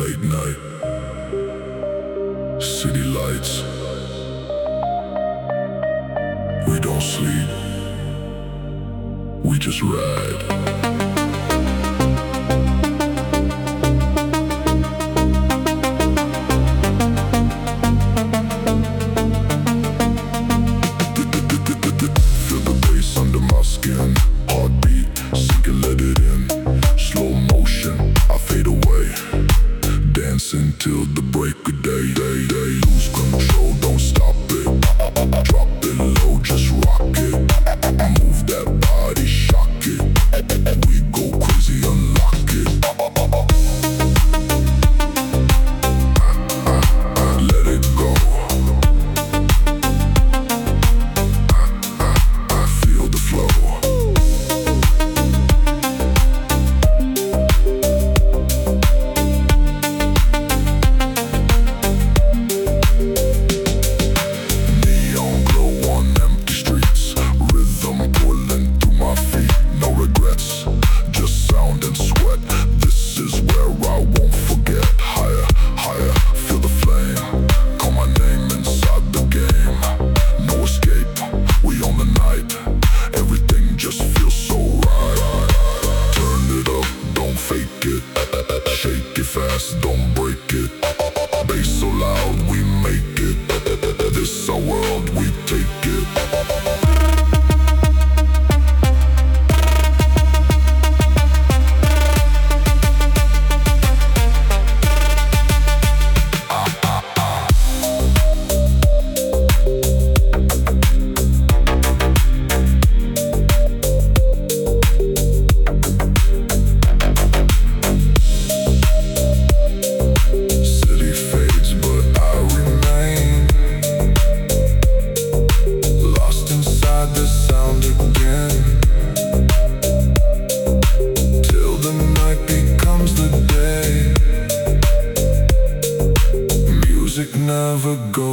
Late night, city lights. We don't sleep, we just ride. Until the break of day, lose control, don't stop it. Drop it low, just rock it. Move that body, shock it. We go crazy, unlock it. Let it go. I feel the flow. Shake it fast, don't break it. Bass so loud, we make it. This our world, we take it. Never go.